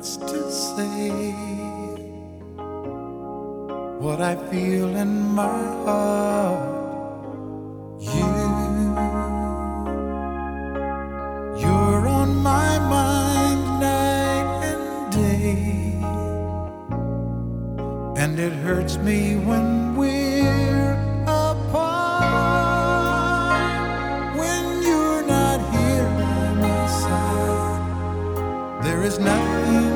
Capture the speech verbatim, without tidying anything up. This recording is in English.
words to say what I feel in my heart. You, you're on my mind night and day, and it hurts me when we're